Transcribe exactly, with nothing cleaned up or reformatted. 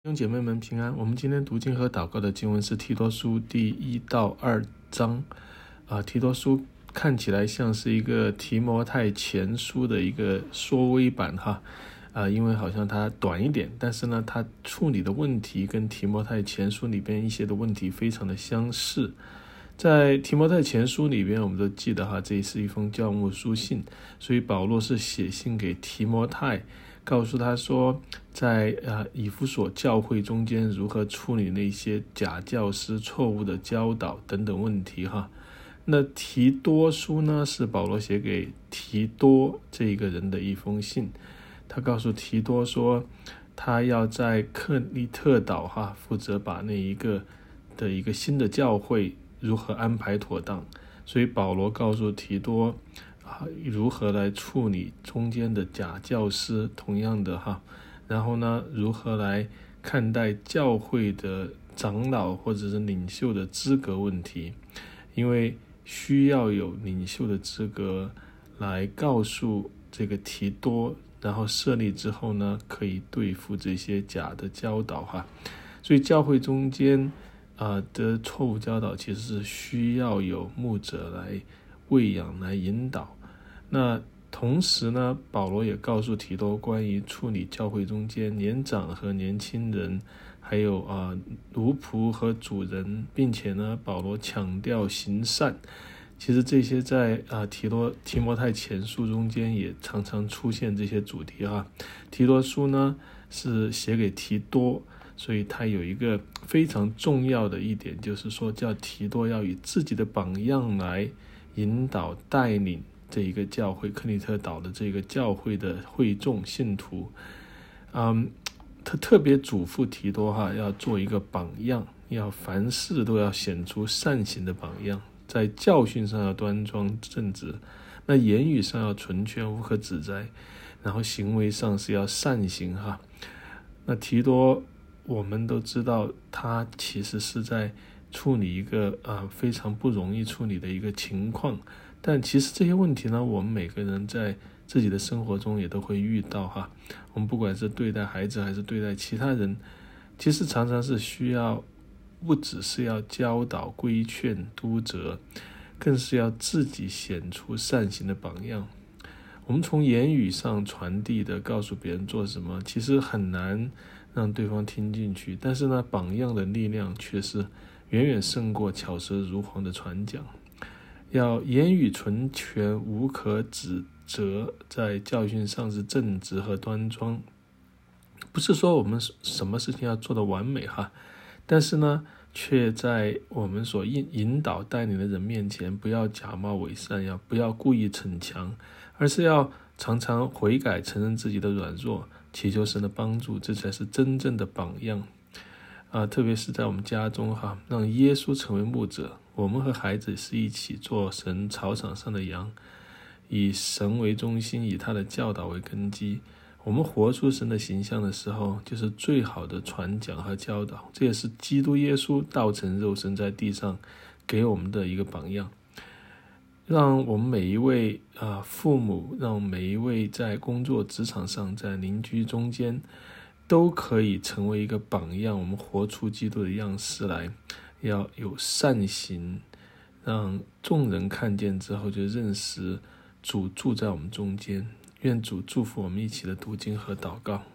弟兄姐妹们平安。我们今天读经和祷告的经文是提多书第一到二章。啊，提多书看起来像是一个提摩太前书的一个缩微版哈，啊，因为好像它短一点，但是呢，它处理的问题跟提摩太前书里边一些的问题非常的相似。在提摩太前书里边，我们都记得哈，这是一封教牧书信，所以保罗是写信给提摩太，告诉他说，在呃以弗所教会中间如何处理那些假教师错误的教导等等问题哈。那提多书呢，是保罗写给提多这一个人的一封信，他告诉提多说，他要在克利特岛哈负责把那一个的一个新的教会如何安排妥当，所以保罗告诉提多啊，如何来处理中间的假教师，同样的哈，然后呢，如何来看待教会的长老或者是领袖的资格问题，因为需要有领袖的资格来告诉这个提多，然后设立之后呢，可以对付这些假的教导哈。所以教会中间啊的错误教导其实是需要有牧者来喂养来引导。那同时呢，保罗也告诉提多关于处理教会中间年长和年轻人，还有啊奴仆和主人，并且呢，保罗强调行善。其实这些在啊提多提摩太前书中间也常常出现这些主题哈。提多书呢是写给提多，所以它有一个非常重要的一点，就是说叫提多要以自己的榜样来引导带领这一个教会，克利特岛的这个教会的会众信徒。嗯，他特别嘱咐提多哈，要做一个榜样，要凡事都要显出善行的榜样，在教训上要端庄正直，那言语上要纯全无可指摘，然后行为上是要善行哈。那提多我们都知道，他其实是在处理一个啊非常不容易处理的一个情况，但其实这些问题呢，我们每个人在自己的生活中也都会遇到哈。我们不管是对待孩子还是对待其他人，其实常常是需要不只是要教导规劝督责，更是要自己显出善行的榜样。我们从言语上传递的告诉别人做什么，其实很难让对方听进去，但是呢，榜样的力量却是远远胜过巧舌如簧的传讲。要言语纯全无可指责，在教训上是正直和端庄，不是说我们什么事情要做得完美哈，但是呢，却在我们所引导带领的人面前，不要假冒伪善，要不要故意逞强，而是要常常悔改，承认自己的软弱，祈求神的帮助，这才是真正的榜样啊！特别是在我们家中哈，让耶稣成为牧者，我们和孩子是一起做神草场上的羊，以神为中心，以他的教导为根基。我们活出神的形象的时候，就是最好的传讲和教导，这也是基督耶稣道成肉身在地上给我们的一个榜样。让我们每一位啊父母，让每一位在工作职场上，在邻居中间，都可以成为一个榜样。我们活出基督的样式来，要有善行，让众人看见之后就认识主住在我们中间。愿主祝福我们一起的读经和祷告。